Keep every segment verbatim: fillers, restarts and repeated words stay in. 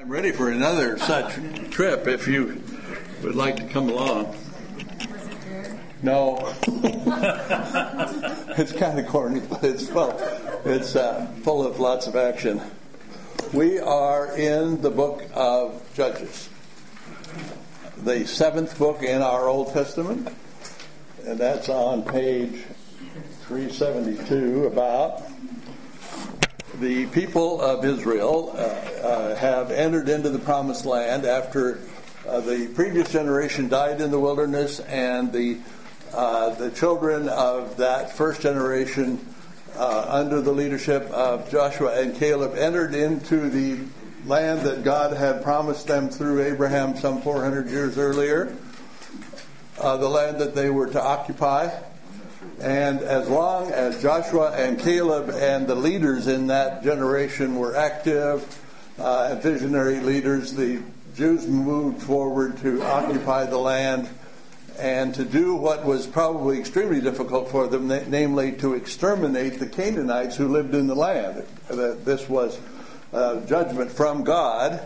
I'm ready for another such trip if you would like to come along. No. It's kind of corny, but it's full. It's uh, full of lots of action. We are in the book of Judges, the seventh book in our Old Testament, and that's on page three seventy-two. About the people of Israel uh, uh, have entered into the promised land after uh, the previous generation died in the wilderness, and the uh, the children of that first generation, uh, under the leadership of Joshua and Caleb, entered into the land that God had promised them through Abraham some four hundred years earlier, uh, the land that they were to occupy. And as long as Joshua and Caleb and the leaders in that generation were active uh, and visionary leaders, the Jews moved forward to occupy the land and to do what was probably extremely difficult for them, namely to exterminate the Canaanites who lived in the land. This was uh, judgment from God.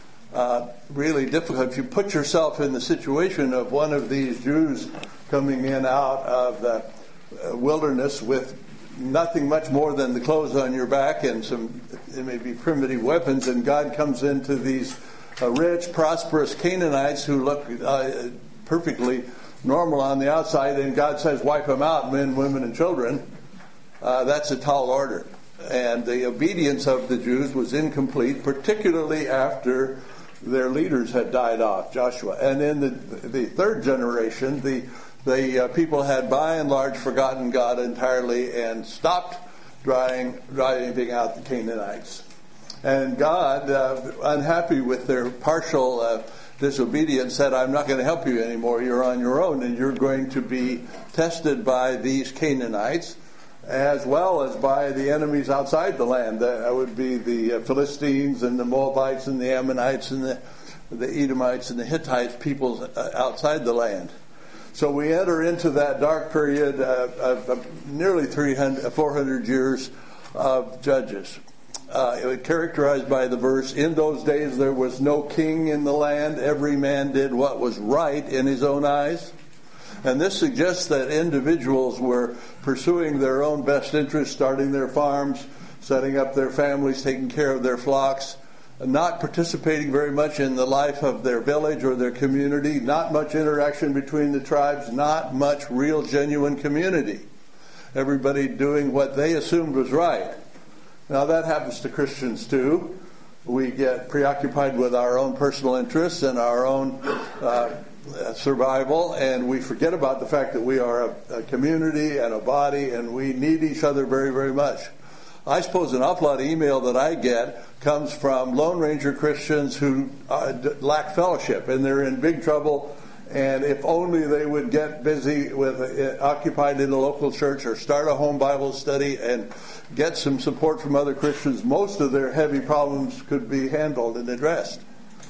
Uh, really difficult. If you put yourself in the situation of one of these Jews coming in out of the wilderness with nothing much more than the clothes on your back and some, it may be primitive weapons, and God comes into these uh, rich, prosperous Canaanites who look uh, perfectly normal on the outside, and God says, wipe them out, men, women, and children. Uh, that's a tall order. And the obedience of the Jews was incomplete, particularly after their leaders had died off, Joshua. And in the, the third generation, the The uh, people had by and large forgotten God entirely and stopped driving, driving out the Canaanites. And God, uh, unhappy with their partial uh, disobedience, said, I'm not going to help you anymore. You're on your own, and you're going to be tested by these Canaanites as well as by the enemies outside the land. That would be the Philistines and the Moabites and the Ammonites and the, the Edomites and the Hittites, peoples outside the land. So we enter into that dark period uh, of, of nearly three hundred, four hundred years of Judges. Uh, it was characterized by the verse, in those days there was no king in the land. Every man did what was right in his own eyes. And this suggests that individuals were pursuing their own best interests, starting their farms, setting up their families, taking care of their flocks, not participating very much in the life of their village or their community, not much interaction between the tribes, not much real, genuine community. Everybody doing what they assumed was right. Now that happens to Christians too. We get preoccupied with our own personal interests and our own uh, survival, and we forget about the fact that we are a, a community and a body, and we need each other very, very much. I suppose an awful lot of email that I get comes from Lone Ranger Christians who uh, d- lack fellowship, and they're in big trouble. And if only they would get busy with uh, occupied in a local church or start a home Bible study and get some support from other Christians, most of their heavy problems could be handled and addressed.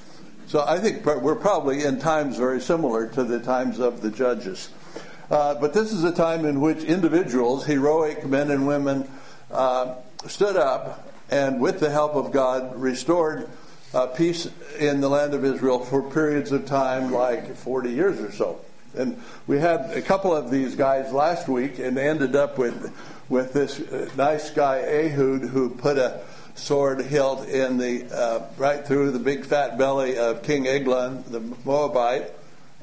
So I think we're probably in times very similar to the times of the Judges. Uh, but this is a time in which individuals, heroic men and women, uh, stood up and with the help of God restored uh, peace in the land of Israel for periods of time like forty years or so. And we had a couple of these guys last week and ended up with with this uh, nice guy Ehud, who put a sword hilt in the uh, right through the big fat belly of King Eglon, the Moabite,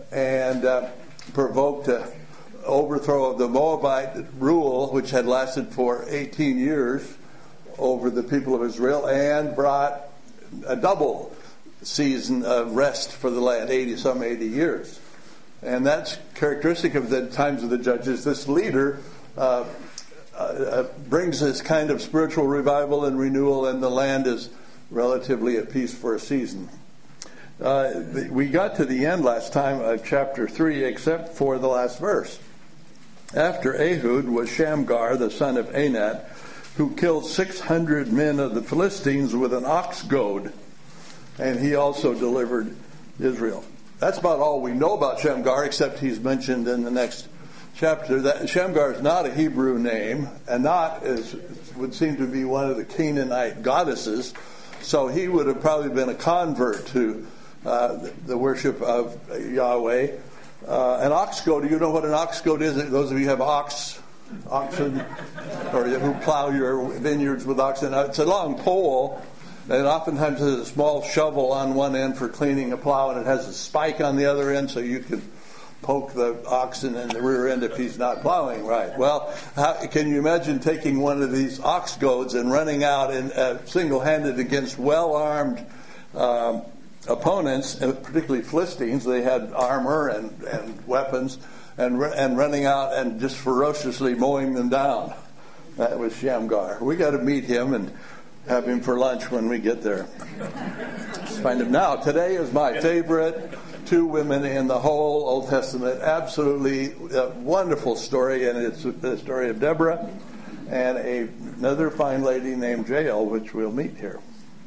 and uh, provoked a overthrow of the Moabite rule, which had lasted for eighteen years over the people of Israel, and brought a double season of rest for the land, eighty some eighty years. And that's characteristic of the times of the Judges. This leader uh, uh, brings this kind of spiritual revival and renewal, and the land is relatively at peace for a season. Uh, we got to the end last time of chapter three, except for the last verse. After Ehud was Shamgar, the son of Anat, who killed six hundred men of the Philistines with an ox goad, and he also delivered Israel. That's about all we know about Shamgar, except he's mentioned in the next chapter. That Shamgar is not a Hebrew name, and not is would seem to be one of the Canaanite goddesses So he would have probably been a convert to uh, the worship of Yahweh. Uh, an ox goad, do you know what an ox goad is? Those of you who have ox, oxen, or who plow your vineyards with oxen, it's a long pole, and oftentimes there's a small shovel on one end for cleaning a plow, and it has a spike on the other end so you can poke the oxen in the rear end if he's not plowing right. Well, how, can you imagine taking one of these ox goads and running out and uh, single-handed against well-armed um, opponents, particularly Philistines? They had armor and, and weapons, and and running out and just ferociously mowing them down. That was Shamgar. We got to meet him and have him for lunch when we get there. Let's find him now. Today is my favorite two women in the whole Old Testament. Absolutely a wonderful story, and it's the story of Deborah and a, another fine lady named Jael, which we'll meet here.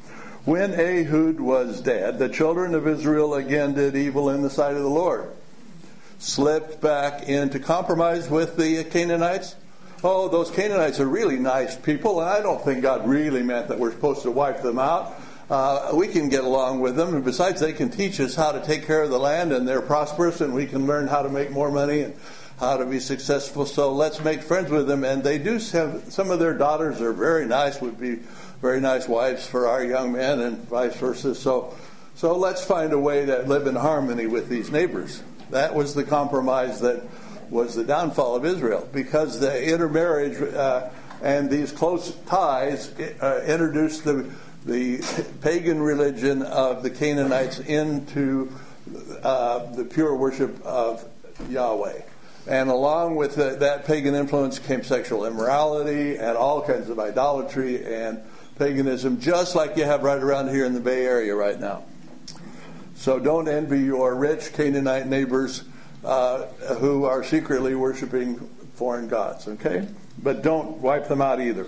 When Ehud was dead, the children of Israel again did evil in the sight of the Lord. Slipped back into compromise with the Canaanites. Oh, those Canaanites are really nice people, and I don't think God really meant that we're supposed to wipe them out. Uh, we can get along with them, and besides, they can teach us how to take care of the land, and they're prosperous, and we can learn how to make more money and how to be successful. So let's make friends with them. And they do have, some of their daughters are very nice, would be very nice wives for our young men, and vice versa. So, so let's find a way to live in harmony with these neighbors. That was the compromise that was the downfall of Israel, because the intermarriage uh, and these close ties uh, introduced the the pagan religion of the Canaanites into uh, the pure worship of Yahweh. And along with the, that pagan influence came sexual immorality and all kinds of idolatry and paganism, just like you have right around here in the Bay Area right now. So don't envy your rich Canaanite neighbors uh, who are secretly worshiping foreign gods, okay? But don't wipe them out either.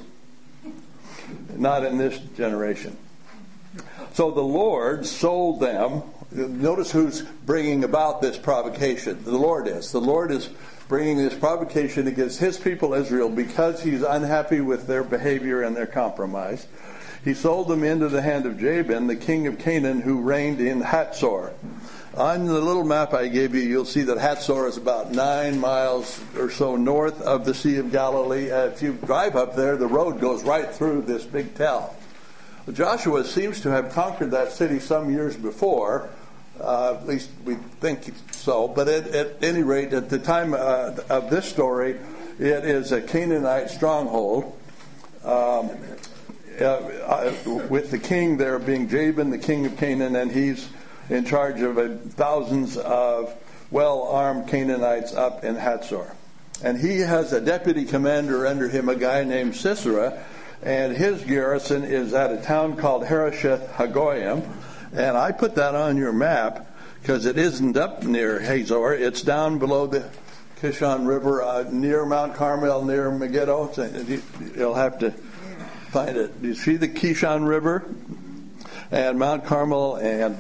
Not in this generation. So the Lord sold them. Notice who's bringing about this provocation. The Lord is. The Lord is bringing this provocation against his people Israel because he's unhappy with their behavior and their compromise. He sold them into the hand of Jabin, the king of Canaan, who reigned in Hatzor. On the little map I gave you, you'll see that Hatzor is about nine miles or so north of the Sea of Galilee. Uh, if you drive up there, the road goes right through this big tell. Joshua seems to have conquered that city some years before, uh, at least we think so. But at, at any rate, at the time uh, of this story, it is a Canaanite stronghold. Um, uh, uh, with the king there being Jabin, the king of Canaan, and he's in charge of uh, thousands of well-armed Canaanites up in Hatzor. And he has a deputy commander under him, a guy named Sisera, and his garrison is at a town called Harosheth Hagoyim. And I put that on your map because it isn't up near Hazor. It's down below the Kishon River, uh, near Mount Carmel, near Megiddo. You'll have to find it. Do you see the Kishon River and Mount Carmel, and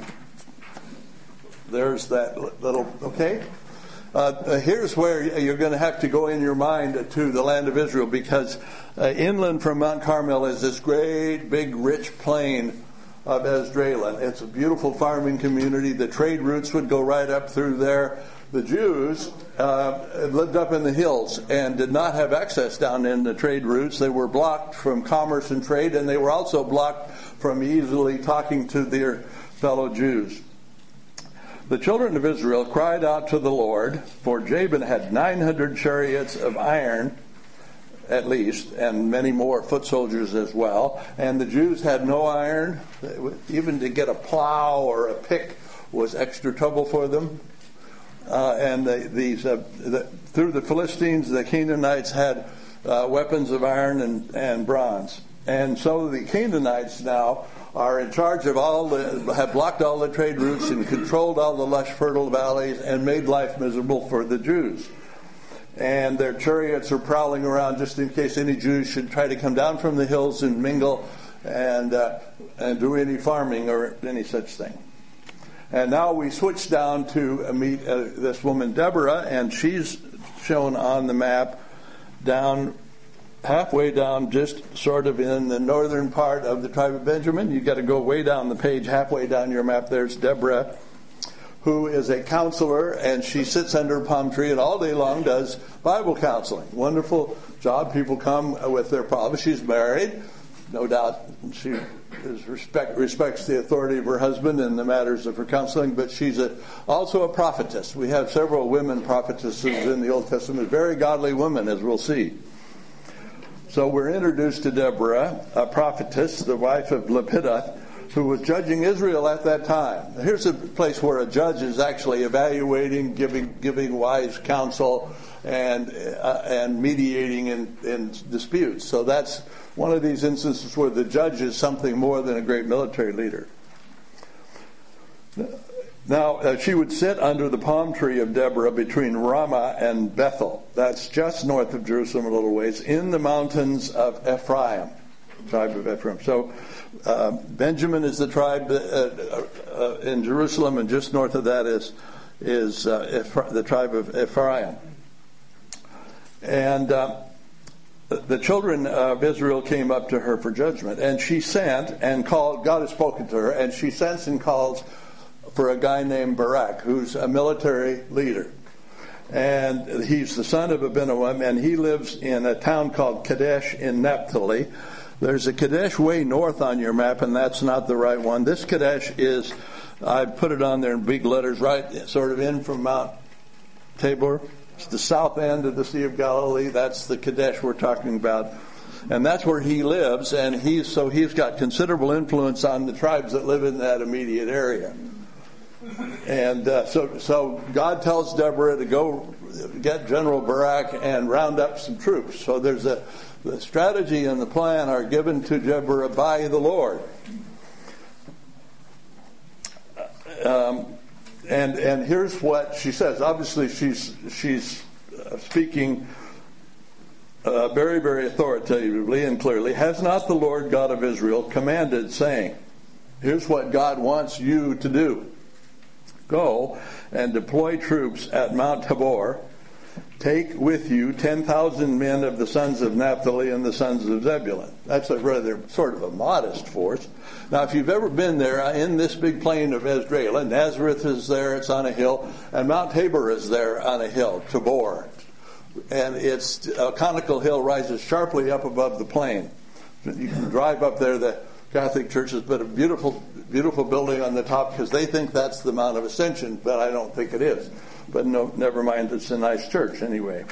there's that little, okay? Uh, here's where you're going to have to go in your mind to the land of Israel, because uh, inland from Mount Carmel is this great, big, rich plain of Esdraelon. It's a beautiful farming community. The trade routes would go right up through there. The Jews uh, lived up in the hills and did not have access down in the trade routes. They were blocked from commerce and trade, and they were also blocked from easily talking to their fellow Jews. The children of Israel cried out to the Lord, for Jabin had nine hundred chariots of iron, at least, and many more foot soldiers as well. And the Jews had no iron. Even to get a plow or a pick was extra trouble for them. Uh, and the, these uh, the, through the Philistines, the Canaanites had uh, weapons of iron and, and bronze. And so the Canaanites now are in charge of all the, have blocked all the trade routes and controlled all the lush, fertile valleys and made life miserable for the Jews. And their chariots are prowling around just in case any Jews should try to come down from the hills and mingle and uh, and do any farming or any such thing. And now we switch down to meet uh, this woman Deborah, and she's shown on the map down halfway down, just sort of in the northern part of the tribe of Benjamin. You've got to go way down the page, halfway down your map. There's Deborah, who is a counselor, and she sits under a palm tree and all day long does Bible counseling. Wonderful job. People come with their problems. She's married. No doubt she is respect, respects the authority of her husband in the matters of her counseling, but she's a, also a prophetess. We have several women prophetesses in the Old Testament, very godly women, as we'll see. So we're introduced to Deborah, a prophetess, the wife of Lapidoth, who was judging Israel at that time. Here's a place where a judge is actually evaluating, giving giving wise counsel, and uh, and mediating in, in disputes. So that's one of these instances where the judge is something more than a great military leader. Now, uh, she would sit under the palm tree of Deborah between Ramah and Bethel. That's just north of Jerusalem a little ways, in the mountains of Ephraim, tribe of Ephraim. So uh, Benjamin is the tribe uh, uh, in Jerusalem, and just north of that is is uh, Ephra- the tribe of Ephraim. And uh, the children of Israel came up to her for judgment, and she sent and called. God has spoken to her, and she sends and calls for a guy named Barak, who's a military leader. And he's the son of Abinoam, and he lives in a town called Kadesh in Naphtali. There's a Kadesh way north on your map, and that's not the right one. This Kadesh is, I put it on there in big letters, right sort of in from Mount Tabor. It's the south end of the Sea of Galilee. That's the Kadesh we're talking about. And that's where he lives, and he's so he's got considerable influence on the tribes that live in that immediate area. And uh, so, so God tells Deborah to go get General Barak and round up some troops. So there's a the strategy and the plan are given to Deborah by the Lord. Um, and and here's what she says. Obviously, she's she's speaking uh, very very authoritatively and clearly. Has not the Lord God of Israel commanded, saying, "Here's what God wants you to do. Go and deploy troops at Mount Tabor. Take with you ten thousand men of the sons of Naphtali and the sons of Zebulun." That's a rather sort of a modest force. Now, if you've ever been there in this big plain of Esdraelon, Nazareth is there, it's on a hill, and Mount Tabor is there on a hill, Tabor. And it's a conical hill, rises sharply up above the plain. You can drive up there. The Catholic Church has put a beautiful, beautiful building on the top because they think that's the Mount of Ascension, but I don't think it is. But no, never mind, it's a nice church anyway.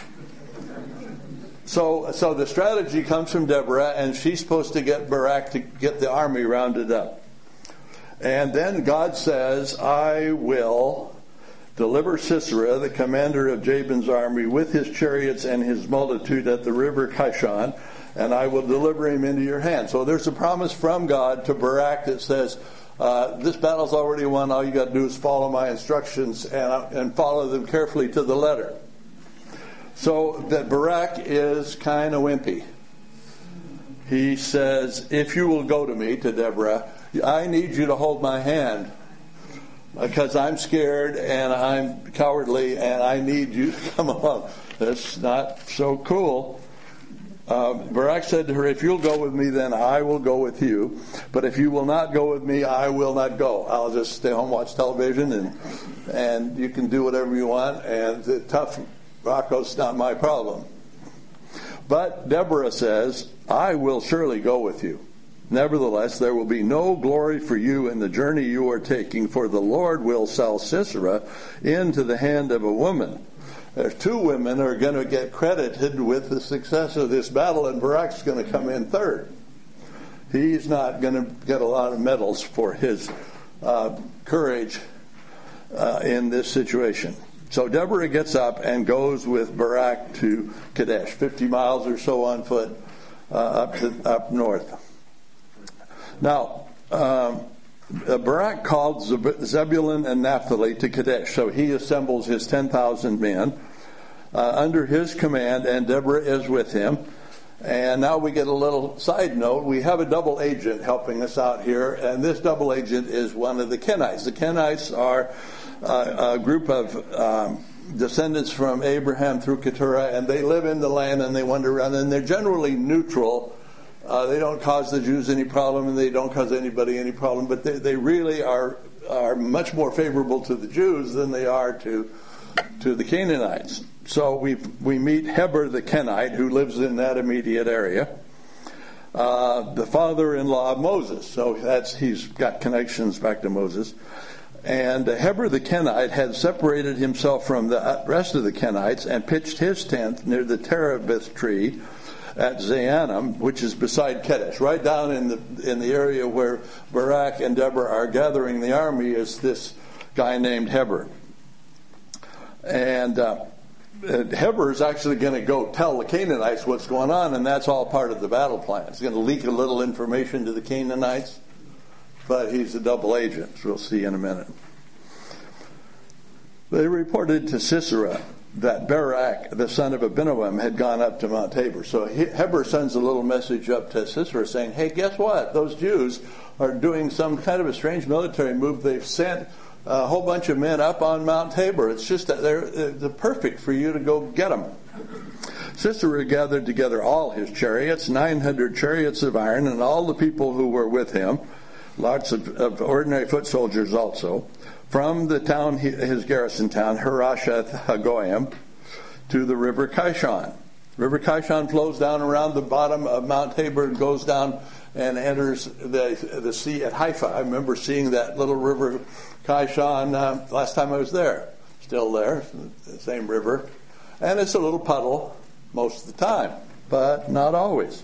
So, so the strategy comes from Deborah, and she's supposed to get Barak to get the army rounded up. And then God says, "I will deliver Sisera, the commander of Jabin's army, with his chariots and his multitude at the river Kishon, and I will deliver him into your hand." So there's a promise from God to Barak that says, uh, this battle's already won. All you got to do is follow my instructions and, and follow them carefully to the letter. So that Barak is kind of wimpy. He says, "If you will go to me," to Deborah, "I need you to hold my hand, because I'm scared and I'm cowardly and I need you to come along." That's not so cool. Uh, Barak said to her, "If you'll go with me, then I will go with you. But if you will not go with me, I will not go. I'll just stay home, watch television, and and you can do whatever you want. And the tough Rocco's not my problem." But Deborah says, "I will surely go with you. Nevertheless, there will be no glory for you in the journey you are taking, for the Lord will sell Sisera into the hand of a woman." There's two women who are going to get credited with the success of this battle, and Barak's going to come in third. He's not going to get a lot of medals for his uh, courage uh, in this situation. So Deborah gets up and goes with Barak to Kadesh, fifty miles or so on foot uh, up to, up north. Now, um, Barak called Zebulun and Naphtali to Kadesh, so he assembles his ten thousand men uh, under his command, and Deborah is with him. And now we get a little side note. We have a double agent helping us out here, and this double agent is one of the Kenites. The Kenites are uh, a group of um, descendants from Abraham through Keturah, and they live in the land and they wander around, and they're generally neutral. Uh, they don't cause the Jews any problem, and they don't cause anybody any problem, but they, they really are are much more favorable to the Jews than they are to to the Canaanites. So we we meet Heber the Kenite, who lives in that immediate area, uh, the father-in-law of Moses. So that's he's got connections back to Moses. And Heber the Kenite had separated himself from the rest of the Kenites and pitched his tent near the terebinth tree at Zaanam, which is beside Kedesh. Right down in the in the area where Barak and Deborah are gathering the army is this guy named Heber. And uh, Heber is actually going to go tell the Canaanites what's going on, and that's all part of the battle plan. He's going to leak a little information to the Canaanites, but he's a double agent, as we'll see in a minute. They reported to Sisera that Barak, the son of Abinoam, had gone up to Mount Tabor. So Heber sends a little message up to Sisera saying, hey, guess what? Those Jews are doing some kind of a strange military move. They've sent a whole bunch of men up on Mount Tabor. It's just that they're, they're perfect for you to go get them. Sisera gathered together all his chariots, nine hundred chariots of iron, and all the people who were with him, lots of, of ordinary foot soldiers also, from the town, his garrison town, Harashath Hagoyim, to the river Kishon. River Kishon flows down around the bottom of Mount Tabor and goes down and enters the the sea at Haifa. I remember seeing that little river Kishon uh, last time I was there. Still there, the same river. And it's a little puddle most of the time, but not always.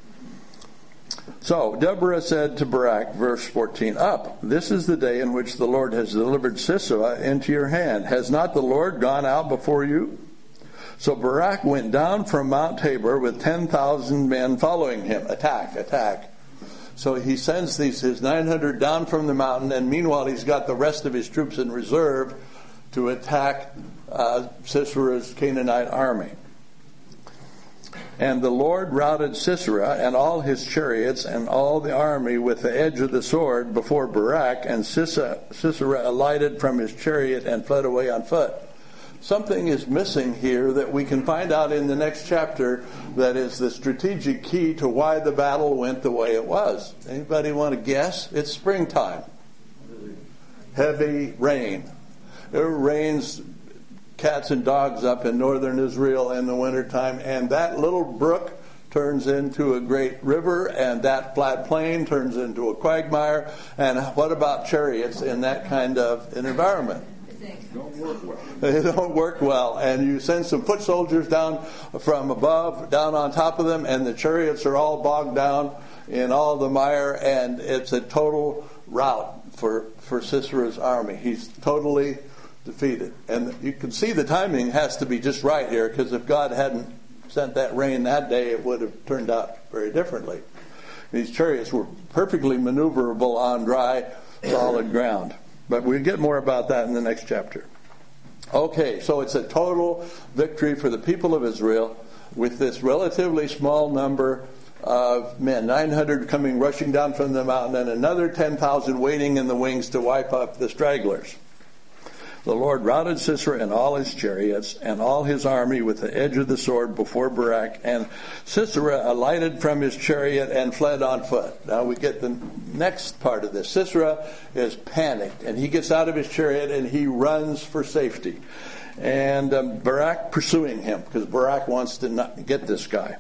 So Deborah said to Barak, verse fourteen, up, this is the day in which the Lord has delivered Sisera into your hand. Has not the Lord gone out before you? So Barak went down from Mount Tabor with ten thousand men following him. Attack, attack. So he sends these his nine hundred down from the mountain, and meanwhile he's got the rest of his troops in reserve to attack uh, Sisera's Canaanite army. And the Lord routed Sisera and all his chariots and all the army with the edge of the sword before Barak, and Sisera, Sisera alighted from his chariot and fled away on foot. Something is missing here that we can find out in the next chapter that is the strategic key to why the battle went the way it was. Anybody want to guess? It's springtime. Heavy rain. It rains cats and dogs up in northern Israel in the wintertime, and that little brook turns into a great river, and that flat plain turns into a quagmire. And what about chariots in that kind of an environment? Don't work well. They don't work well. And you send some foot soldiers down from above, down on top of them, and the chariots are all bogged down in all the mire, and it's a total rout for, for Sisera's army. He's totally defeated. And you can see the timing has to be just right here, because if God hadn't sent that rain that day, it would have turned out very differently. These chariots were perfectly maneuverable on dry, solid ground. But we'll get more about that in the next chapter. Okay, so it's a total victory for the people of Israel with this relatively small number of men, nine hundred coming rushing down from the mountain, and another ten thousand waiting in the wings to wipe up the stragglers. The Lord routed Sisera and all his chariots and all his army with the edge of the sword before Barak, and Sisera alighted from his chariot and fled on foot. Now we get the next part of this. Sisera is panicked, and he gets out of his chariot and he runs for safety. And um, Barak pursuing him, because Barak wants to not get this guy.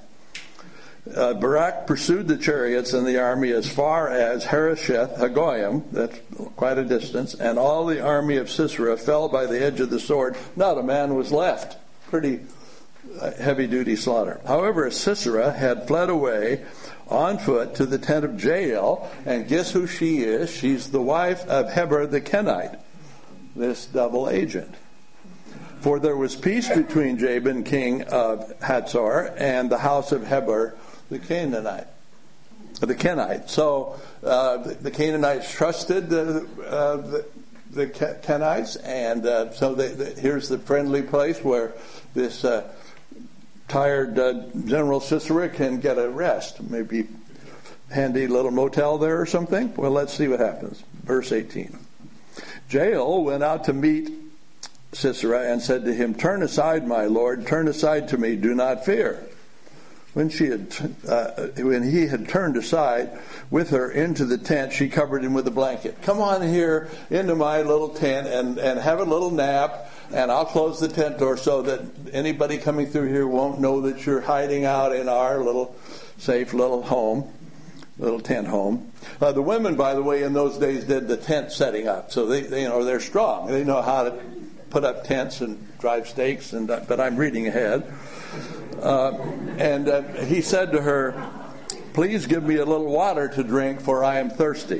Uh, Barak pursued the chariots and the army as far as Harasheth Hagoyim, that's quite a distance, and all the army of Sisera fell by the edge of the sword. Not a man was left. Pretty uh, heavy-duty slaughter. However, Sisera had fled away on foot to the tent of Jael, and guess who she is? She's the wife of Heber the Kenite, this double agent. For there was peace between Jabin, king of Hatzor, and the house of Heber the Canaanite, the Kenite. So uh, the, the Canaanites trusted the, uh, the, the Kenites, and uh, so they, they, here's the friendly place where this uh, tired uh, General Sisera can get a rest. Maybe handy little motel there or something. Well, let's see what happens. Verse eighteen. Jael went out to meet Sisera and said to him, "Turn aside, my lord, turn aside to me, do not fear." When she had, uh, when he had turned aside with her into the tent, she covered him with a blanket. "Come on here into my little tent and, and have a little nap, and I'll close the tent door so that anybody coming through here won't know that you're hiding out in our little safe little home, little tent home." Uh, the women, by the way, in those days did the tent setting up, so they, they you know they're strong. They know how to put up tents and drive stakes. And uh, but I'm reading ahead. Uh, and uh, he said to her, "Please give me a little water to drink, for I am thirsty."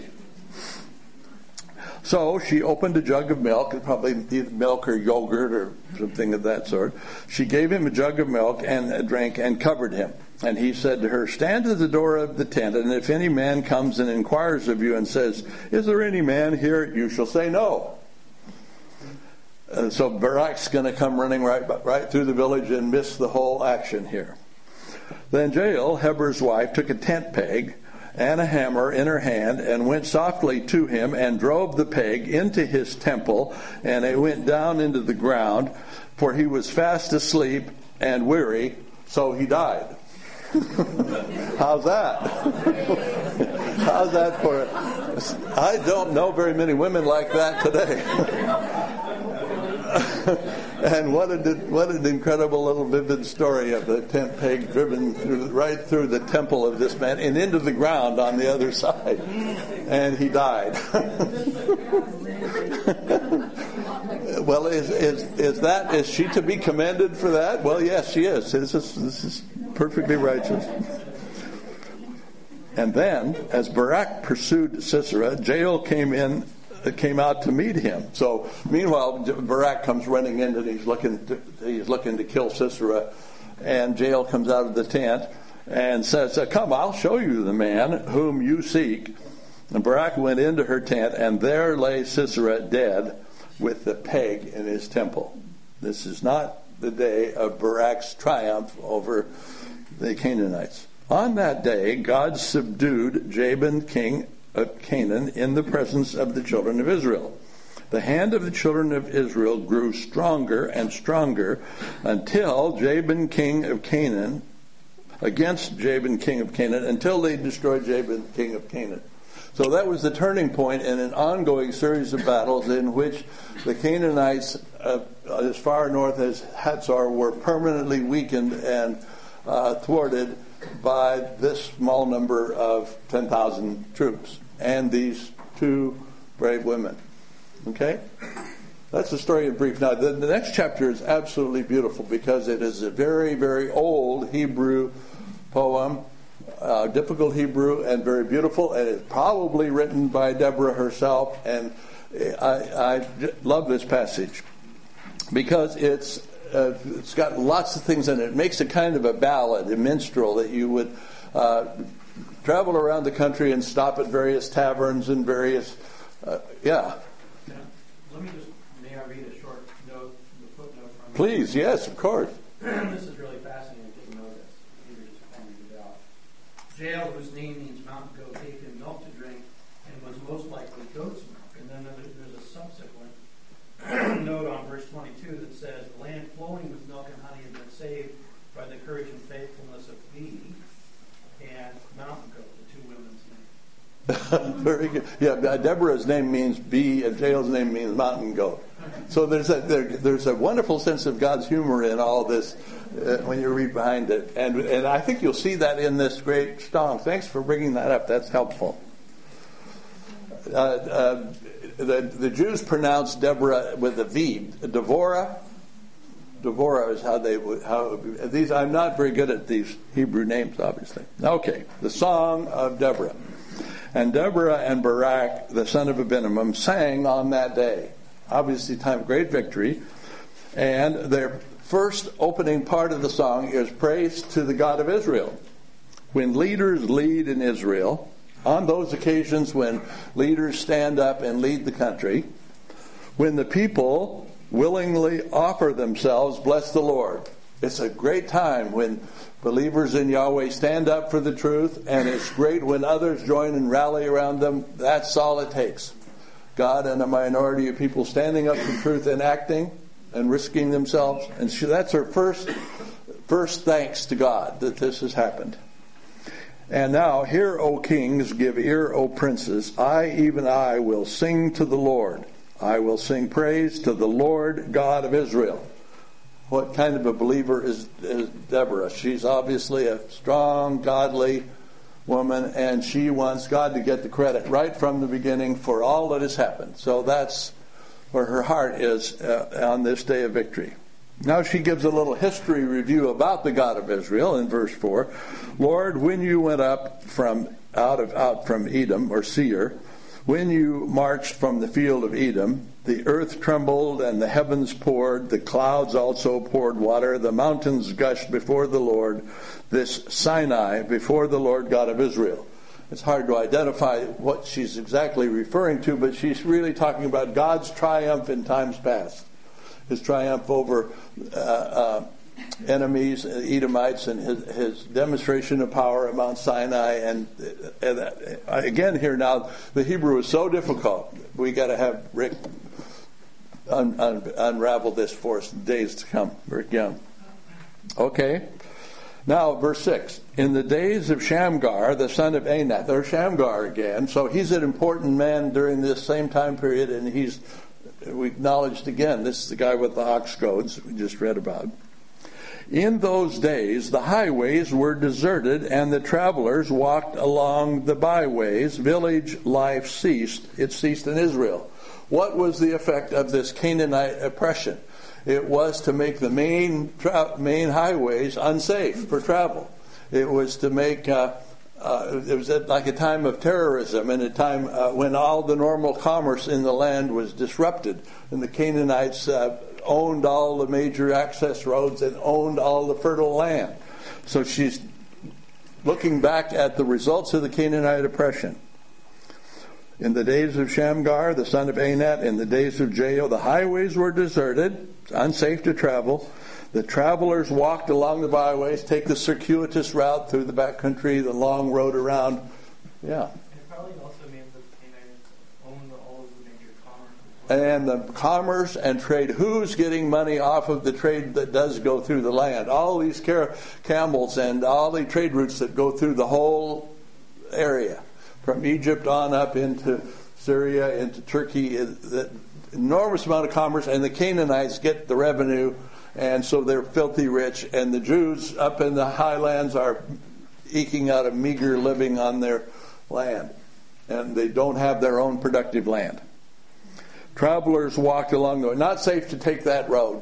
So she opened a jug of milk, probably milk or yogurt or something of that sort. She gave him a jug of milk and a drink and covered him. And he said to her, "Stand at the door of the tent, and if any man comes and inquires of you and says, 'Is there any man here?' you shall say no." And so Barak's going to come running right right through the village and miss the whole action here. Then Jael, Heber's wife, took a tent peg and a hammer in her hand and went softly to him and drove the peg into his temple, and it went down into the ground, for he was fast asleep and weary, so he died. How's that? How's that for it? I don't know very many women like that today. And what an, what an incredible little vivid story of the tent peg driven through, right through the temple of this man and into the ground on the other side. And he died. Well, is, is, is that, is she to be commended for that? Well, yes, she is. This is, this is perfectly righteous. And then, as Barak pursued Sisera, Jael came in came out to meet him. So meanwhile, Barak comes running in and he's looking to, he's looking to kill Sisera, and Jael comes out of the tent and says, "Come, I'll show you the man whom you seek." And Barak went into her tent, and there lay Sisera dead with the peg in his temple. This is not the day of Barak's triumph over the Canaanites. On that day, God subdued Jabin, king of Canaan, in the presence of the children of Israel. The hand of the children of Israel grew stronger and stronger until Jabin, king of Canaan, against Jabin, king of Canaan, until they destroyed Jabin, king of Canaan. So that was the turning point in an ongoing series of battles in which the Canaanites, uh, as far north as Hatzor, were permanently weakened and uh, thwarted by this small number of ten thousand troops and these two brave women. Okay? That's the story in brief. Now, the, the next chapter is absolutely beautiful because it is a very, very old Hebrew poem, uh, difficult Hebrew and very beautiful, and it's probably written by Deborah herself. And I, I love this passage because it's uh, it's got lots of things in it. It makes a kind of a ballad, a minstrel that you would uh, travel around the country and stop at various taverns and various, uh, yeah. yeah. Let me just, may I read a short note, the footnote from Please, yes, of course. This is really fascinating. I didn't know this. Peter just pointed it out. Jael, whose name means mountain goat, gave him milk to drink and was most likely goat's milk. And then there's a subsequent note on verse twenty-two that says, "The land flowing with milk and honey has been saved by the courage and faithfulness of thee," and mountain goat, the two women's names. Very good. Yeah, Deborah's name means bee, and Jael's name means mountain goat. So there's a there, there's a wonderful sense of God's humor in all this uh, when you read behind it, and and I think you'll see that in this great song. Thanks for bringing that up. That's helpful. Uh, uh, the the Jews pronounce Deborah with a V. Devorah. Devorah is how they would, how these, I'm not very good at these Hebrew names, obviously. Okay, the Song of Deborah. And Deborah and Barak, the son of Abinoam, sang on that day. Obviously, time of great victory. And their first opening part of the song is praise to the God of Israel. When leaders lead in Israel, on those occasions when leaders stand up and lead the country, when the people willingly offer themselves, bless the Lord. It's a great time when believers in Yahweh stand up for the truth, and it's great when others join and rally around them. That's all it takes. God and a minority of people standing up for truth and acting, and risking themselves. And she, that's her first, first thanks to God that this has happened. And now, hear, O kings, give ear, O princes. I, even I, will sing to the Lord. I will sing praise to the Lord God of Israel. What kind of a believer is, is Deborah? She's obviously a strong, godly woman, and she wants God to get the credit right from the beginning for all that has happened. So that's where her heart is uh, on this day of victory. Now she gives a little history review about the God of Israel in verse four. Lord, when you went up from out of out from Edom or Seir, when you marched from the field of Edom, the earth trembled and the heavens poured, the clouds also poured water, the mountains gushed before the Lord, this Sinai before the Lord God of Israel. It's hard to identify what she's exactly referring to, but she's really talking about God's triumph in times past. His triumph over uh, uh, enemies, Edomites, and his, his demonstration of power at Mount Sinai. And, and uh, again here now, the Hebrew is so difficult. We got to have Rick un, un, unravel this for us in days to come. Rick Young. Okay. Now, verse six. In the days of Shamgar, the son of Anath. There's Shamgar again. So he's an important man during this same time period, and he's we acknowledged again, this is the guy with the ox goads we just read about. In those days, the highways were deserted, and the travelers walked along the byways. Village life ceased. It ceased in Israel. What was the effect of this Canaanite oppression? It was to make the main tra- main highways unsafe for travel. It was to make... Uh, Uh, it was at like a time of terrorism and a time uh, when all the normal commerce in the land was disrupted, and the Canaanites uh, owned all the major access roads and owned all the fertile land. So she's looking back at the results of the Canaanite oppression. In the days of Shamgar, the son of Anath, in the days of Jael, the highways were deserted, unsafe to travel. The travelers walked along the byways, take the circuitous route through the backcountry, the long road around. Yeah. It probably also means that the Canaanites owned all of the major commerce. And the commerce and trade. Who's getting money off of the trade that does go through the land? All these car- camels and all the trade routes that go through the whole area. From Egypt on up into Syria, into Turkey. The enormous amount of commerce, and the Canaanites get the revenue. And so they're filthy rich, and the Jews up in the highlands are eking out a meager living on their land, and they don't have their own productive land. Travelers walked along the way. Not safe to take that road.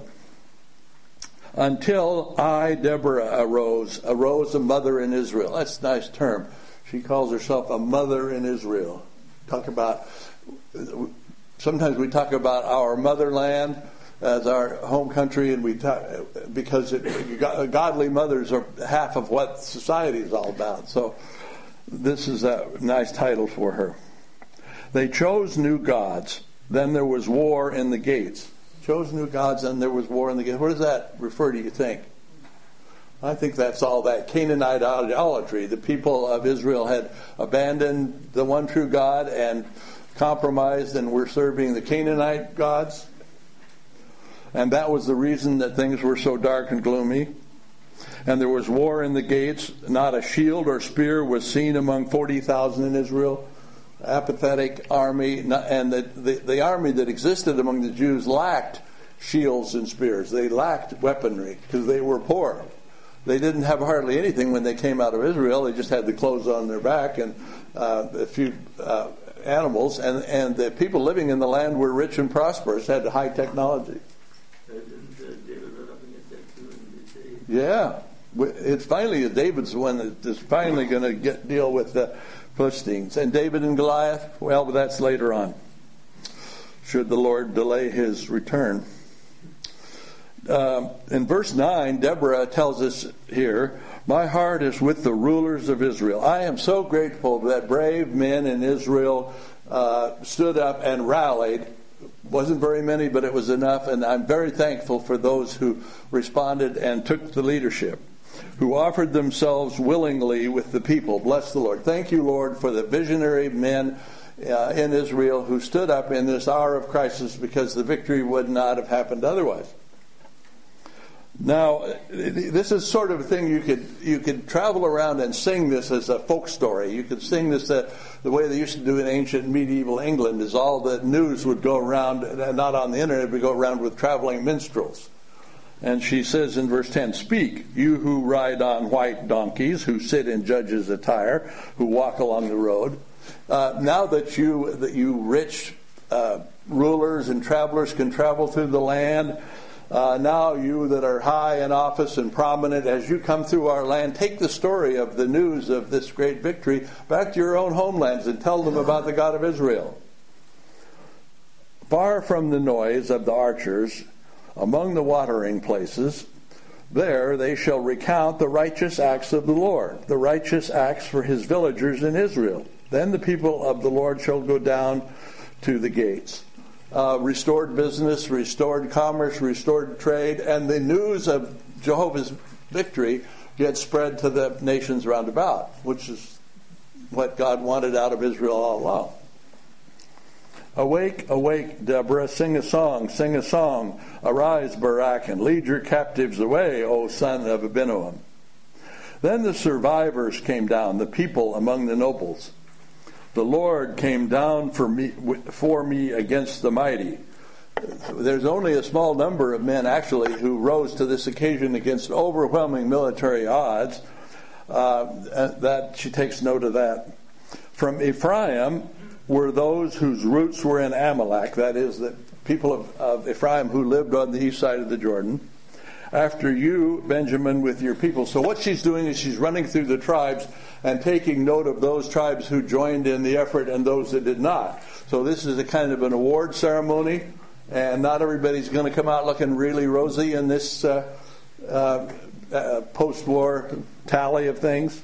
Until I, Deborah, arose, arose a mother in Israel. That's a nice term. She calls herself a mother in Israel. Talk about, sometimes we talk about our motherland as our home country, and we talk, because it, godly mothers are half of what society is all about. So this is a nice title for her. They chose new gods. Then there was war in the gates. Chose new gods, and there was war in the gates. What does that refer to, you think? I think that's all that Canaanite idolatry. The people of Israel had abandoned the one true God and compromised and were serving the Canaanite gods. And that was the reason that things were so dark and gloomy. And there was war in the gates. Not a shield or spear was seen among forty thousand in Israel. Apathetic army. And the, the, the army that existed among the Jews lacked shields and spears. They lacked weaponry because they were poor. They didn't have hardly anything when they came out of Israel. They just had the clothes on their back and uh, a few uh, animals. And, and the people living in the land were rich and prosperous, had high technology. Yeah, it's finally David's the one that is finally going to get deal with the Philistines. And David and Goliath, well, but that's later on. Should the Lord delay his return. Uh, in verse nine, Deborah tells us here, my heart is with the rulers of Israel. I am so grateful that brave men in Israel uh, stood up and rallied. Wasn't very many, but it was enough, and I'm very thankful for those who responded and took the leadership, who offered themselves willingly with the people. Bless the Lord. Thank you, Lord, for the visionary men uh, in Israel who stood up in this hour of crisis, because the victory would not have happened otherwise. Now, this is sort of a thing you could you could travel around and sing this as a folk story. You could sing this uh, the way they used to do in ancient medieval England, is all the news would go around, not on the internet, but go around with traveling minstrels. And she says in verse ten, "Speak, you who ride on white donkeys, who sit in judges' attire, who walk along the road. Uh, now that you that you rich uh, rulers and travelers can travel through the land, uh, now you that are high in office and prominent, as you come through our land, take the story of the news of this great victory back to your own homelands and tell them about the God of Israel. Far from the noise of the archers, among the watering places, there they shall recount the righteous acts of the Lord, the righteous acts for his villagers in Israel. Then the people of the Lord shall go down to the gates." Uh, restored business, restored commerce, restored trade, and the news of Jehovah's victory gets spread to the nations round about, which is what God wanted out of Israel all along. "Awake, awake, Deborah, sing a song, sing a song. Arise, Barak, and lead your captives away, O son of Abinoam." Then the survivors came down, the people among the nobles. "The Lord came down for me, for me against the mighty." There's only a small number of men, actually, who rose to this occasion against overwhelming military odds. Uh, that she takes note of that. "From Ephraim were those whose roots were in Amalek," that is, the people of, of Ephraim who lived on the east side of the Jordan. "After you, Benjamin, with your people." So what she's doing is she's running through the tribes and taking note of those tribes who joined in the effort and those that did not. So this is a kind of an award ceremony, and not everybody's going to come out looking really rosy in this uh, uh, uh, post-war tally of things.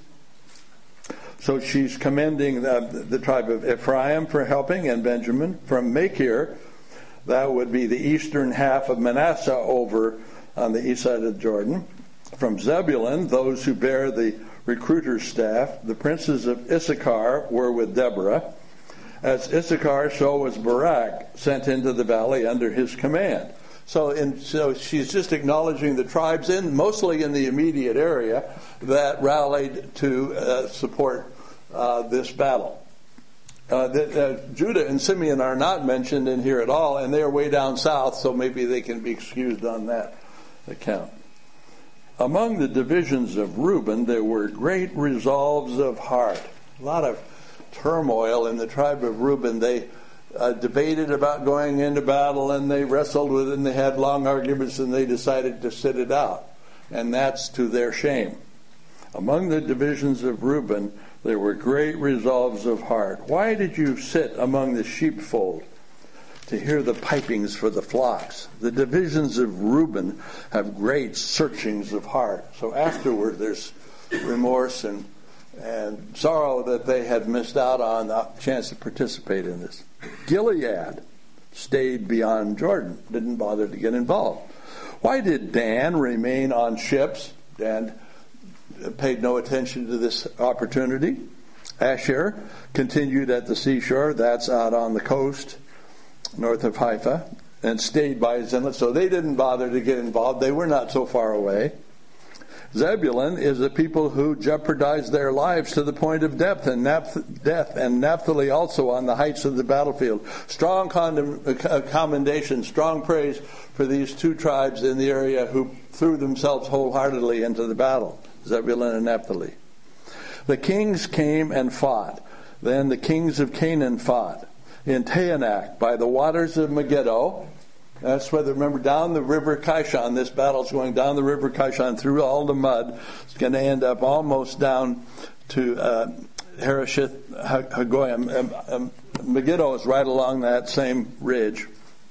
So she's commending the, the tribe of Ephraim for helping, and Benjamin. From Machir, that would be the eastern half of Manasseh over on the east side of the Jordan. From Zebulun, those who bear the recruiter's staff. The princes of Issachar were with Deborah. As Issachar, so was Barak sent into the valley under his command. So, in, so she's just acknowledging the tribes, in mostly in the immediate area, that rallied to uh, support uh, this battle. Uh, the, uh, Judah and Simeon are not mentioned in here at all, and they're way down south, so maybe they can be excused on that account. Among the divisions of Reuben, there were great resolves of heart. A lot of turmoil in the tribe of Reuben. They uh, debated about going into battle, and they wrestled with it, and they had long arguments, and they decided to sit it out. And that's to their shame. Among the divisions of Reuben, there were great resolves of heart. Why did you sit among the sheepfold to hear the pipings for the flocks? The divisions of Reuben have great searchings of heart. So afterward, there's remorse and and sorrow that they had missed out on the chance to participate in this. Gilead stayed beyond Jordan, didn't bother to get involved. Why did Dan remain on ships and paid no attention to this opportunity? Asher continued at the seashore, that's out on the coast north of Haifa, and stayed by his inlet, so they didn't bother to get involved. They were not so far away. Zebulun is a people who jeopardized their lives to the point of death, and Naph- death, and Naphtali also on the heights of the battlefield. Strong condom- uh, commendation, strong praise for these two tribes in the area who threw themselves wholeheartedly into the battle, Zebulun and Naphtali. The kings came and fought. Then the kings of Canaan fought in Taanach by the waters of Megiddo. That's where, remember, down the river Kishon. This battle's going down the river Kishon through all the mud. It's going to end up almost down to uh, Harosheth Hagoyim. Um, um, Megiddo is right along that same ridge.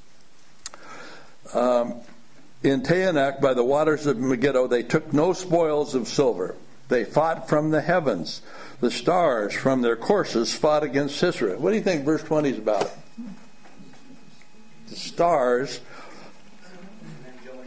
Um, in Taanach, by the waters of Megiddo, they took no spoils of silver. They fought from the heavens. The stars from their courses fought against Sisera. What do you think verse twenty is about? The stars,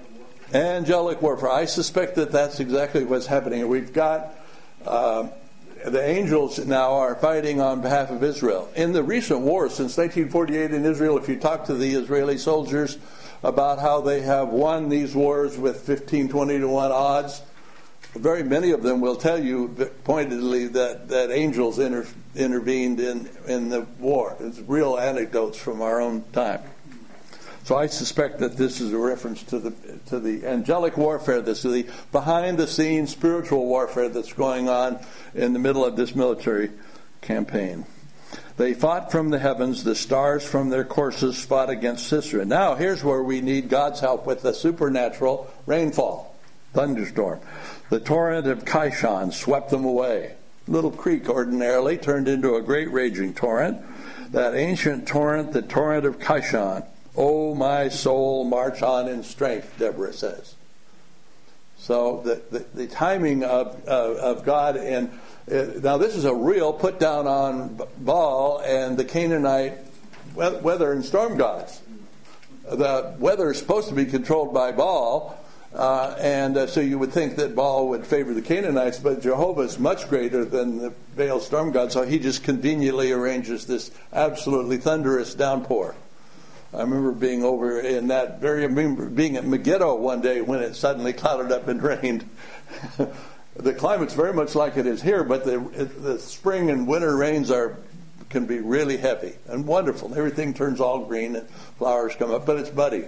angelic warfare. I suspect that that's exactly what's happening. We've got uh, the angels now are fighting on behalf of Israel. In the recent wars since nineteen forty-eight in Israel, if you talk to the Israeli soldiers about how they have won these wars with fifteen, twenty to one odds, very many of them will tell you pointedly that, that angels inter, intervened in, in the war. It's real anecdotes from our own time. So I suspect that this is a reference to the to the angelic warfare, this the behind-the-scenes spiritual warfare that's going on in the middle of this military campaign. They fought from the heavens, the stars from their courses fought against Sisera. Now here's where we need God's help with the supernatural rainfall, thunderstorm. The torrent of Kishon swept them away. Little creek ordinarily turned into a great raging torrent. That ancient torrent, the torrent of Kishon. Oh, my soul, march on in strength, Deborah says. So the, the, the timing of, uh, of God, and uh, now this is a real put down on Baal and the Canaanite weather and storm gods. The weather is supposed to be controlled by Baal, uh, and uh, so you would think that Baal would favor the Canaanites, but Jehovah is much greater than the Baal storm god, so he just conveniently arranges this absolutely thunderous downpour. I remember being over in that very, I remember being at Megiddo one day when it suddenly clouded up and rained. The climate's very much like it is here, but the the spring and winter rains are can be really heavy and wonderful. Everything turns all green and flowers come up, but it's muddy.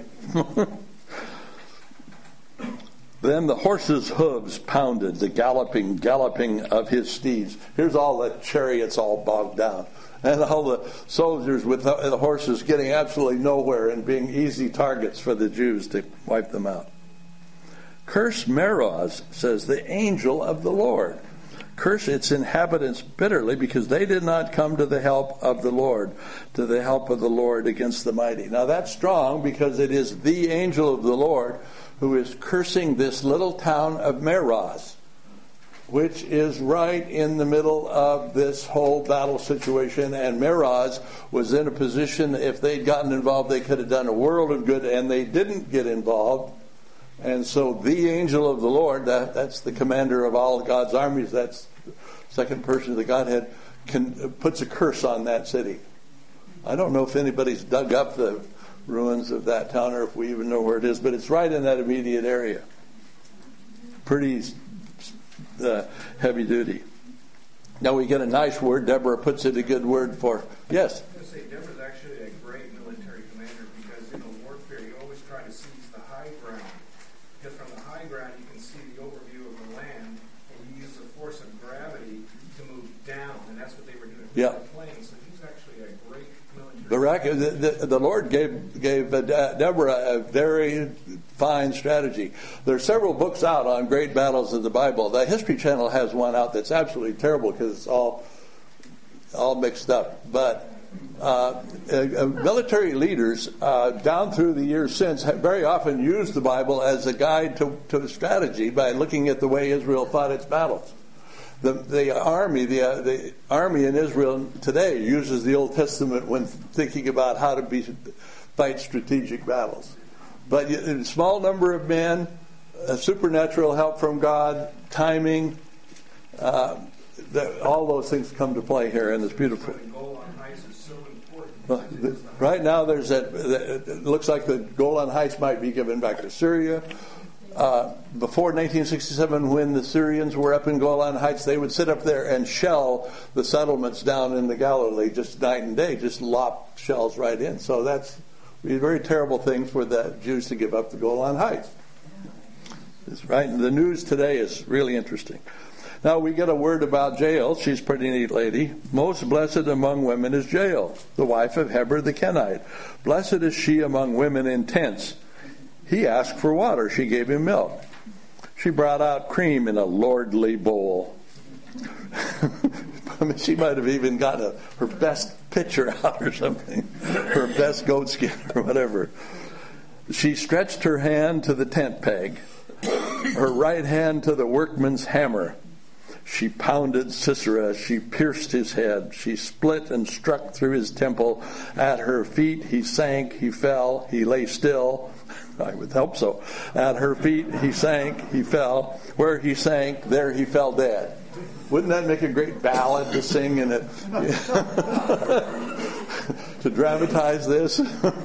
Then the horses' hooves pounded, the galloping, galloping of his steeds. Here's all the chariots all bogged down. And all the soldiers with the horses getting absolutely nowhere and being easy targets for the Jews to wipe them out. Curse Meroz, says the angel of the Lord. Curse its inhabitants bitterly because they did not come to the help of the Lord, to the help of the Lord against the mighty. Now that's strong because it is the angel of the Lord who is cursing this little town of Meroz, which is right in the middle of this whole battle situation. And Meroz was in a position, if they'd gotten involved, they could have done a world of good, and they didn't get involved. And so the angel of the Lord, that, that's the commander of all God's armies, that's the second person of the Godhead, can, puts a curse on that city. I don't know if anybody's dug up the ruins of that town or if we even know where it is, but it's right in that immediate area. Pretty uh, heavy duty. Now we get a nice word. Deborah puts it a good word for. Yes? I was going to say, Deborah's actually a great military commander because in a warfare you always try to seize the high ground. Because from the high ground you can see the overview of the land, and you use the force of gravity to move down, and that's what they were doing. Yeah. Planes. So he's actually a great military. The, the, the Lord gave gave Deborah a very fine strategy. There are several books out on great battles of the Bible. The History Channel has one out that's absolutely terrible because it's all all mixed up. But uh, uh, military leaders uh, down through the years since have very often used the Bible as a guide to, to strategy by looking at the way Israel fought its battles. The, the army, the, uh, the army in Israel today uses the Old Testament when thinking about how to be, fight strategic battles. But a small number of men, a supernatural help from God, timing, uh, the, all those things come to play here, and it's beautiful. Well, the, right now, there's that. It looks like the Golan Heights might be given back to Syria. Uh, before nineteen sixty-seven, when the Syrians were up in Golan Heights, they would sit up there and shell the settlements down in the Galilee just night and day, just lop shells right in. So that's a very terrible thing for the Jews to give up the Golan Heights. It's right. And the news today is really interesting. Now we get a word about Jael. She's a pretty neat lady. Most blessed among women is Jael, the wife of Heber the Kenite. Blessed is she among women in tents. He asked for water. She gave him milk. She brought out cream in a lordly bowl. I mean, she might have even got a, her best pitcher out or something. Her best goat skin or whatever. She stretched her hand to the tent peg. Her right hand to the workman's hammer. She pounded Sisera. She pierced his head. She split and struck through his temple. At her feet he sank. He fell. He lay still. I would hope so. At her feet he sank, he fell. Where he sank, there he fell dead. Wouldn't that make a great ballad to sing in it? To dramatize this?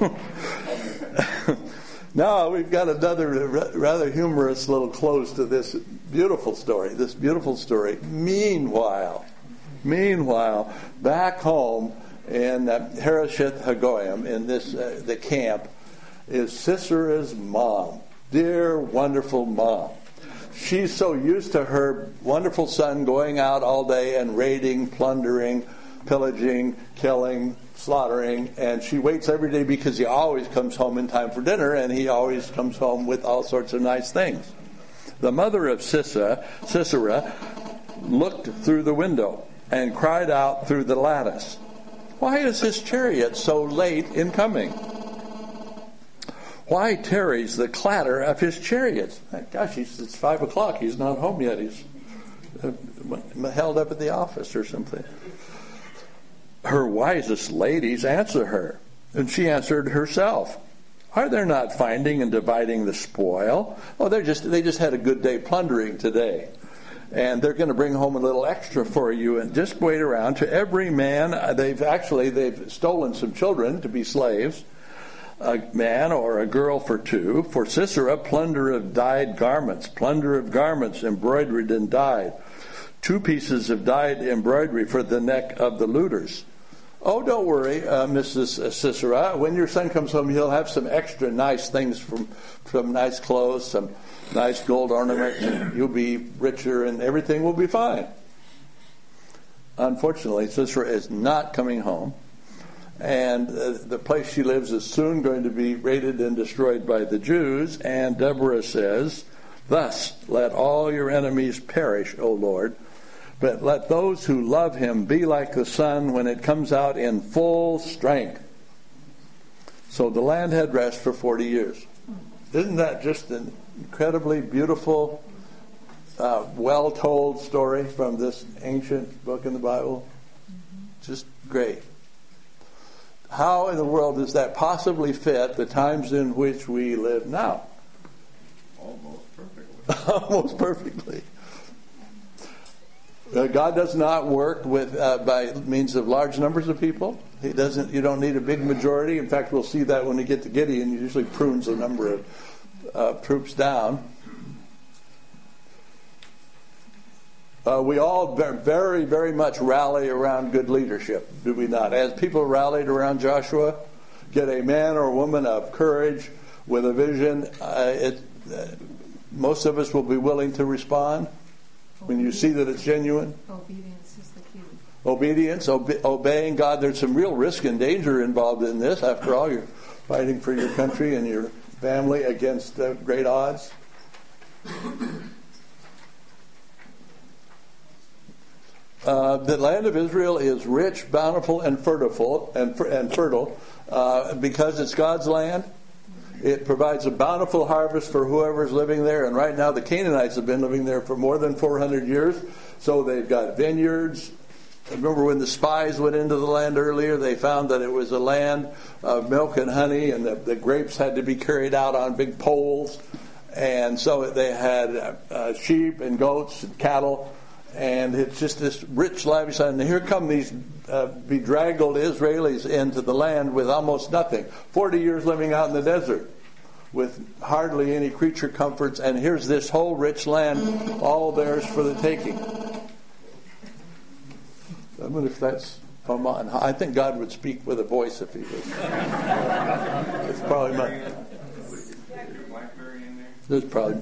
Now we've got another rather humorous little close to this beautiful story. This beautiful story. Meanwhile, meanwhile, back home in uh, Harosheth Hagoyim, in this uh, the camp, is Sisera's mom. Dear, wonderful mom. She's so used to her wonderful son going out all day and raiding, plundering, pillaging, killing, slaughtering, and she waits every day because he always comes home in time for dinner, and he always comes home with all sorts of nice things. The mother of Sisera, Sisera looked through the window and cried out through the lattice, "Why is his chariot so late in coming? Why tarries the clatter of his chariots?" Gosh, he's, it's five o'clock. He's not home yet. He's uh, held up at the office or something. Her wisest ladies answer her, and she answered herself, "Are they not finding and dividing the spoil? Oh, they're just they just had a good day plundering today, and they're going to bring home a little extra for you. And just wait around. To every man, they've actually they've stolen some children to be slaves." A man or a girl for two. For Sisera, plunder of dyed garments, plunder of garments embroidered and dyed. Two pieces of dyed embroidery for the neck of the looters. Oh, don't worry, uh, Missus Sisera. When your son comes home, he'll have some extra nice things from, from nice clothes, some nice gold ornaments, and you'll be richer and everything will be fine. Unfortunately, Sisera is not coming home. And uh, the place she lives is soon going to be raided and destroyed by the Jews. And Deborah says, "Thus let all your enemies perish, O Lord, but let those who love him be like the sun when it comes out in full strength." So the land had rest for forty years. Isn't that just an incredibly beautiful, uh, well-told story from this ancient book in the Bible? Just great. How in the world does that possibly fit the times in which we live now? Almost perfectly. Almost perfectly. Uh, God does not work with uh, by means of large numbers of people. He doesn't. You don't need a big majority. In fact, we'll see that when we get to Gideon. He usually prunes the number of uh, troops down. Uh, we all very, very much rally around good leadership, do we not? As people rallied around Joshua, get a man or a woman of courage with a vision, uh, it, uh, most of us will be willing to respond when you see that it's genuine. Obedience is the key. Obedience, obe- obeying God. There's some real risk and danger involved in this. After all, you're fighting for your country and your family against uh, great odds. Uh, the land of Israel is rich, bountiful, and fertile, and, and fertile uh, because it's God's land. It provides a bountiful harvest for whoever's living there. And right now, the Canaanites have been living there for more than four hundred years. So they've got vineyards. Remember when the spies went into the land earlier, they found that it was a land of milk and honey, and the, the grapes had to be carried out on big poles. And so they had uh, sheep and goats and cattle. And it's just this rich, lavish land. And here come these uh, bedraggled Israelis into the land with almost nothing. Forty years living out in the desert with hardly any creature comforts. And here's this whole rich land, all theirs for the taking. I wonder if that's Oman. I think God would speak with a voice if he was. It's probably not. There's probably.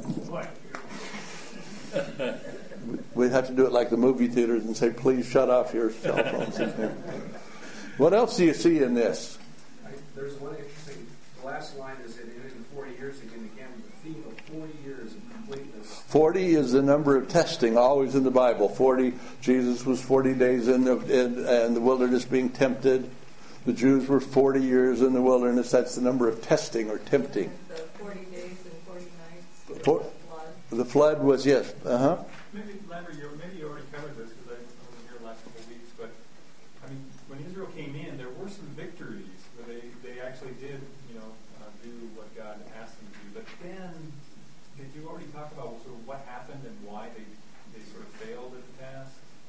We'd have to do it like the movie theaters and say, "Please shut off your cell phones." What else do you see in this? I, there's one interesting. The last line is that in forty years again, again, the theme of forty years of completeness. Forty is the number of testing, always in the Bible. Forty. Jesus was forty days in the in, in the wilderness being tempted. The Jews were forty years in the wilderness. That's the number of testing or tempting. The forty days and forty nights. For, the flood. The flood was yes. Uh huh. Maybe, Lambert, you maybe you already covered this because I wasn't here the last couple of weeks, but I mean, when Israel came in, there were some victories where they, they actually did, you know, uh, do what God asked them to do. But then, did you already talk about sort of what happened and why they, they sort of failed at the task?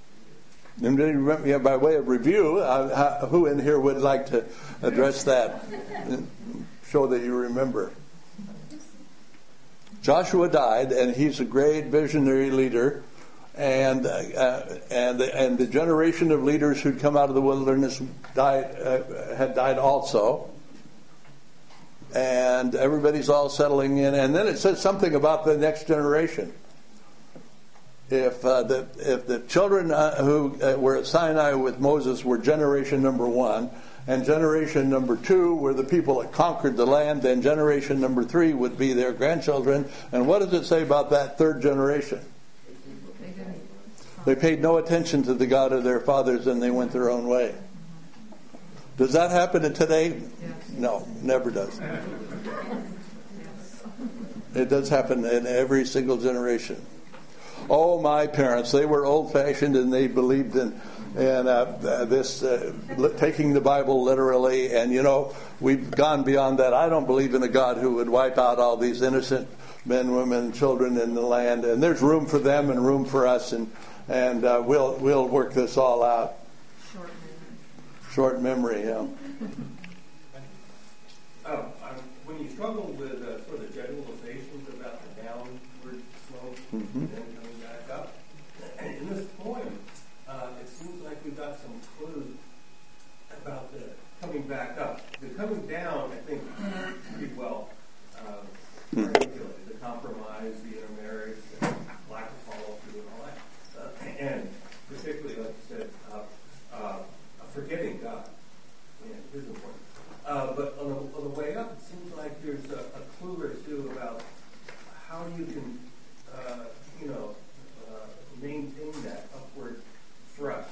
And then remember, yeah, by way of review, uh, how, who in here would like to address that and show that you remember? Joshua died, and he's a great visionary leader, and uh, and the, and the generation of leaders who'd come out of the wilderness died uh, had died also, and everybody's all settling in. And then it says something about the next generation. If uh, the if the children uh, who uh, were at Sinai with Moses were generation number one, and generation number two were the people that conquered the land, then generation number three would be their grandchildren. And what does it say about that third generation? They paid no attention to the God of their fathers, and they went their own way. Does that happen today? No, never does. It does happen in every single generation. Oh, my parents, they were old-fashioned, and they believed in and uh, this uh, taking the Bible literally. And, you know, we've gone beyond that. I don't believe in a God who would wipe out all these innocent men, women, children in the land. And there's room for them and room for us, and and uh, we'll we'll work this all out. Short memory. Short memory, yeah. Oh, um, when you struggle with uh, sort of generalizations about the downward slope Mm-hmm. and then coming back up, in this poem, uh, it seems like we've got some clues about the coming back up. The coming down, I think, pretty well uh, articulated. The compromise, the intermarriage, the lack of follow through, and all that. Uh, and particularly, like you said, uh, uh, forgetting God. Yeah, it is important. Uh, but on the, on the way up, it seems like there's a, a clue or two about how you can, uh, you know, uh, maintain that upward thrust.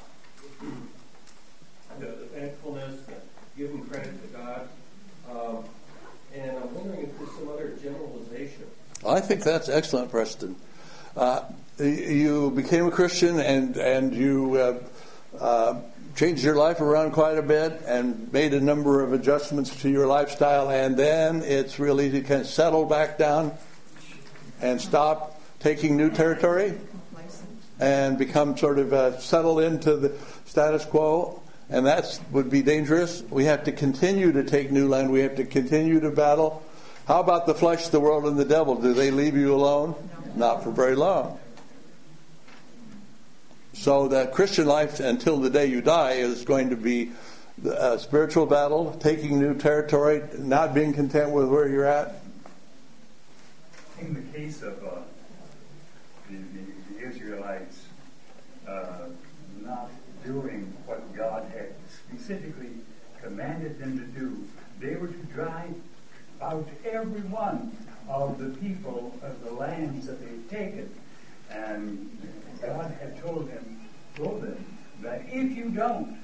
the, the thankfulness, the giving credit to God. Um, and I'm wondering if there's some other generalization. I think that's excellent, Preston. Uh, you became a Christian, and and you uh, uh, changed your life around quite a bit and made a number of adjustments to your lifestyle, and then it's real easy to kind of settle back down and stop taking new territory and become sort of uh, settled into the status quo, and that would be dangerous. We have to continue to take new land. We have to continue to battle. How about the flesh, the world, and the devil? Do they leave you alone? Not for very long. So the Christian life until the day you die is going to be a spiritual battle, taking new territory, not being content with where you're at. In the case of uh, the, the, the Israelites uh, not doing what God had specifically commanded them to do, they were to drive out every one of the people of the lands that they'd taken. And God had told them, told them that if you don't,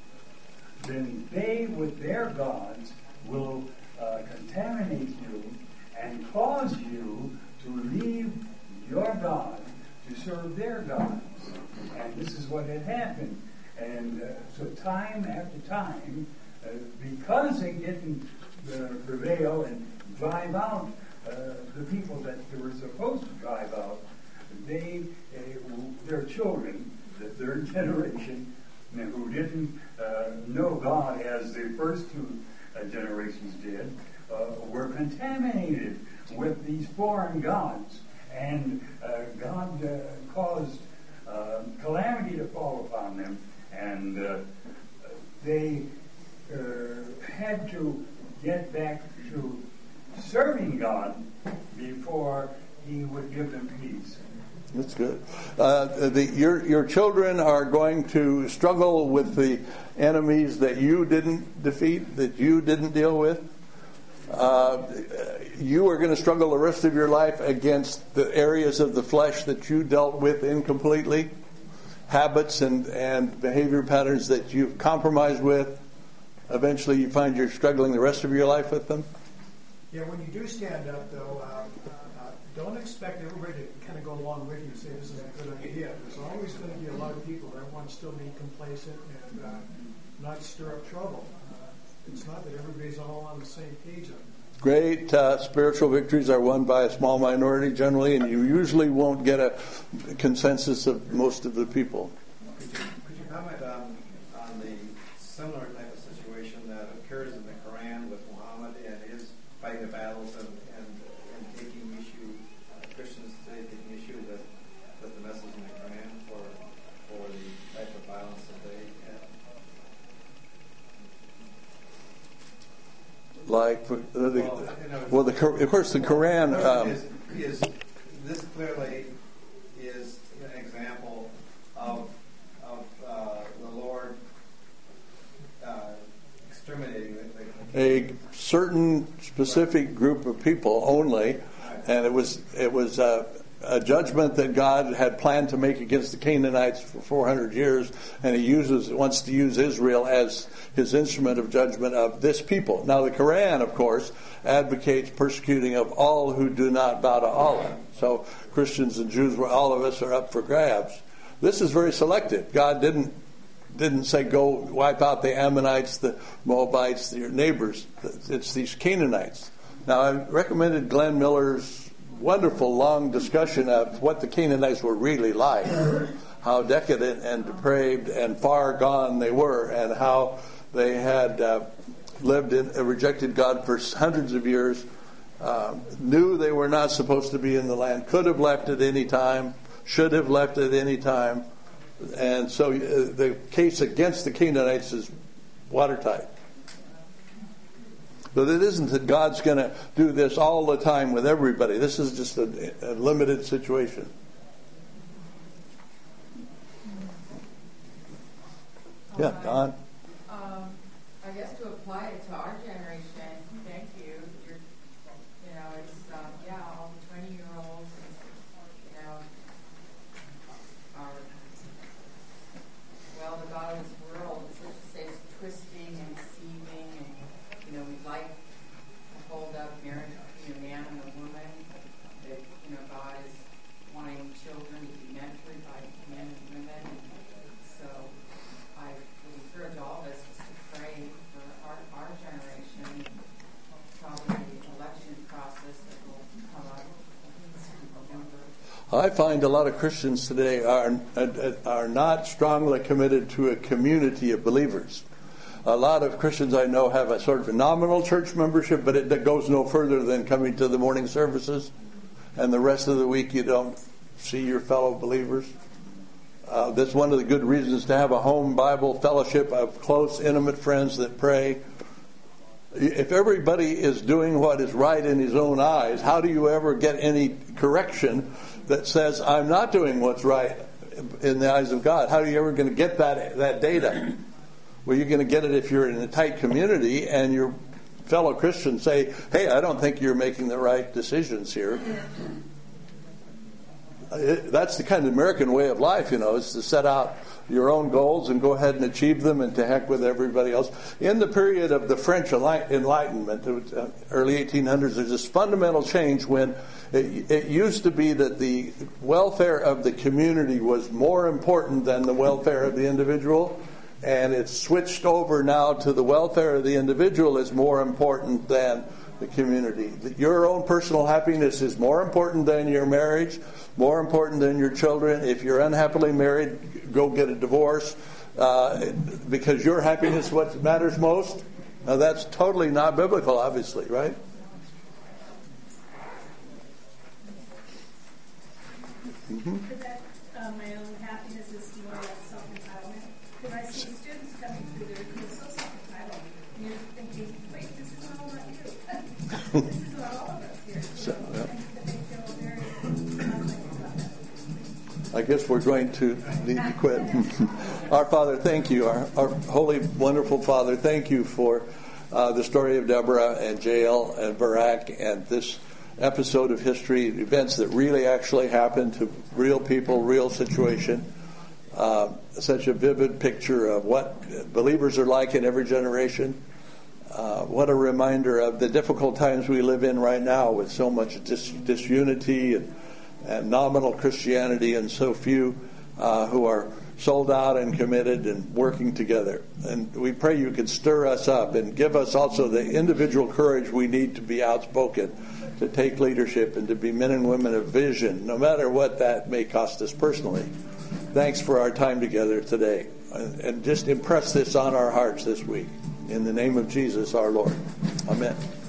then they with their gods will uh, contaminate you and cause you to leave your God to serve their gods. And this is what had happened. And uh, so time after time, uh, because they didn't uh, prevail and drive out uh, the people that they were supposed to drive out, they, uh, their children, the third generation, who didn't uh, know God as the first two uh, generations did, uh, were contaminated with these foreign gods. And uh, God uh, caused uh, calamity to fall upon them, and uh, they uh, had to get back to serving God before He would give them peace. That's good. Uh, the, your your children are going to struggle with the enemies that you didn't defeat, that you didn't deal with. Uh, you are going to struggle the rest of your life against the areas of the flesh that you dealt with incompletely, habits and, and behavior patterns that you've compromised with. Eventually you find you're struggling the rest of your life with them. Yeah, when you do stand up, though, uh, uh, don't expect everybody to kind of go along with you and say this is a good idea. There's always going to be a lot of people that want to still be complacent and uh, not stir up trouble. Uh, it's not that everybody's all on the same page on it. Great uh, spiritual victories are won by a small minority generally, and you usually won't get a consensus of most of the people. Could you, could you comment on, on the similar type of situation that occurs in the Quran with Muhammad and his fighting the battles and, and, and taking issue, uh, Christians today taking issue with, with the message in the Quran for, for the type of violence that they have? Like, uh, the, well, you know, well, the, of course, the Quran um, is, is this clearly is an example of of uh, the Lord uh, exterminating the, the a certain specific group of people only, and it was it was uh, a judgment that God had planned to make against the Canaanites for four hundred years, and He uses wants to use Israel as His instrument of judgment of this people. Now, the Quran, of course, advocates persecuting of all who do not bow to Allah. So Christians and Jews, all of us are up for grabs. This is very selective. God didn't didn't say go wipe out the Ammonites, the Moabites, your neighbors. It's these Canaanites. Now, I recommended Glenn Miller's wonderful long discussion of what the Canaanites were really like, how decadent and depraved and far gone they were, and how they had uh, lived in, uh, rejected God for hundreds of years, uh, knew they were not supposed to be in the land, could have left at any time, should have left at any time, and so uh, the case against the Canaanites is watertight. But it isn't that God's going to do this all the time with everybody. This is just a, a limited situation. Yeah, Don? Um, I guess to apply it to our generation, thank you. You're, you know, it's, um, yeah, all the twenty-year-olds, you know, are, well, the God of this world, it's, it's twisting and deceiving, and, you know, we'd like to hold up marriage between a man and a woman, that, you know, God is wanting children to be mentored by men and women, and so I would encourage all of us just to pray for our, our generation, probably the election process that will come up in November. I find a lot of Christians today are are not strongly committed to a community of believers. A lot of Christians I know have a sort of a nominal church membership, but it goes no further than coming to the morning services, and the rest of the week you don't see your fellow believers. Uh, that's one of the good reasons to have a home Bible fellowship of close, intimate friends that pray. If everybody is doing what is right in his own eyes, how do you ever get any correction that says, I'm not doing what's right in the eyes of God? How are you ever going to get that that data? Well, you're going to get it if you're in a tight community and your fellow Christians say, hey, I don't think you're making the right decisions here. It, that's the kind of American way of life, you know, is to set out your own goals and go ahead and achieve them, and to heck with everybody else. In the period of the French Enlightenment, the early eighteen hundreds, there's this fundamental change when it, it used to be that the welfare of the community was more important than the welfare of the individual, and it's switched over now to the welfare of the individual is more important than the community. Your own personal happiness is more important than your marriage, more important than your children. If you're unhappily married, go get a divorce uh, because your happiness is what matters most. Now, that's totally not biblical, obviously, right? Mm-hmm. Because that, uh, my own happiness is more like self-entitlement. Because I see students coming through there who are so self-entitled, and you're thinking, wait, this is not all about you. This is about all of us here. So, yeah. And they feel very confident about that. I guess we're going to need to quit. Our Father, thank you. Our, our holy, wonderful Father, thank you for uh, the story of Deborah and Jael and Barak and this episode of history, events that really actually happened to real people, real situation. Uh, such a vivid picture of what believers are like in every generation. Uh, what a reminder of the difficult times we live in right now with so much dis- disunity and, and nominal Christianity and so few uh, who are sold out and committed and working together. And we pray you can stir us up and give us also the individual courage we need to be outspoken, to take leadership, and to be men and women of vision, no matter what that may cost us personally. Thanks for our time together today. and just impress this on our hearts this week. In the name of Jesus our Lord. Amen.